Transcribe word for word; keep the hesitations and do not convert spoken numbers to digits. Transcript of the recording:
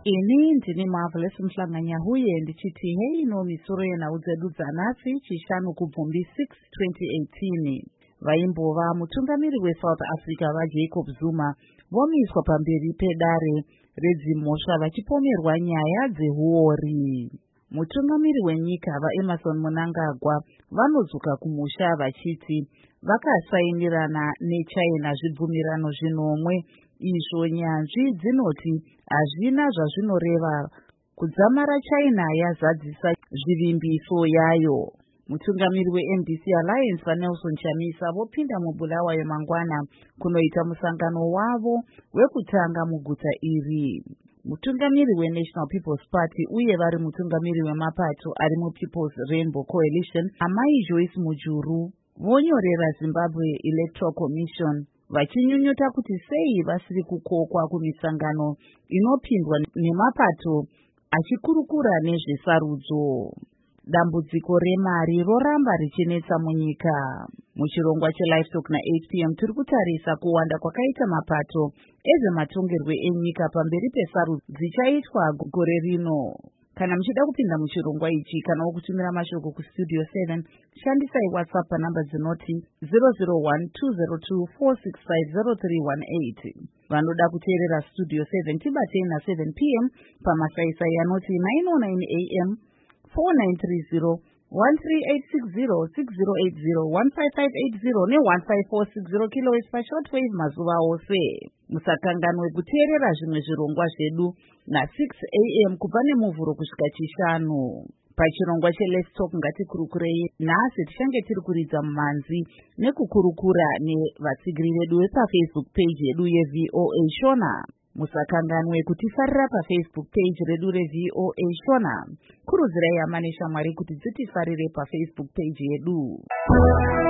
Ini ndini Marvelous Mhlanganya huye ndichiti hei no misoro yena udzedu nasi chishanu kubvumbi six twenty eighteen. Vaimbova mutungamiri weSouth Africa vaJacob Zuma vomiswa pamberi pedare redzimhosva vachipomerwa nyaya dzehuori. Mutungamiri wenyika vaEmmerson Mnangagwa vanodzoka kumusha vachiti vakasainirana neChina zvibvumirano zvinomwe izvo nyanzvi dzinoti hazvina zvazvinoreva kudzamara China yazadzisa zvivimbiso yayo. Mutungamiri weM D C Alliance vaNelson Chamisa vopinda muBulawayo mangwana kunoita musangano wavo wekutanga muguta iri. Mutungamiri weNational People's Party uye vari mutungamiri wemapato ari muPeople's Rainbow Coalition Amai Joyce Mujuru vonyorera Zimbabwe Electoral Commission vachinyunyuta kuti sei vasiri kukokwa kumisangano inopindwa nemapato achikurukura nezvesarudzo. Dambudziko remari roramba richinetsa munyika. Muchirongwa cheLivestock na-eight p m tiri kutarisa kuwanda kwakaita mapato ezvematongerwe enyika pamberi pesarudzo dzichaitwa gore rino. Kana muchida kupinda muchirongwa ichi kana kutumira mashoko kustudio seven, shandisai WhatsApp panhamba dzinoti zero zero one two zero two four six five zero three one eight. Vanoda kuteerera Studio seven tibatei na seven p m pamasaisai anoti nine oh nine a m four nine three zero one three eight six zero six zero eight zero one five five eight zero ne one five four six zero kilohertz pashortwave mazuva ose. Musakanganwe kuteerera zvimwe zvirongwa zvedu na six a m kubva nemuvhuro kusvika chishanu. Pachirongwa cheLet's Talk ngatikurukurei nhasi tichange tiri kuridza mumhanzi nekukurukura nevatsigiri vedu vepafacebook page yedu yeV O A Shona. Musakanganwe kutifarira pafacebook page redu reV O A Shona. Kurudzirai hama neshamwari kuti dzitifarire pafacebook page yedu.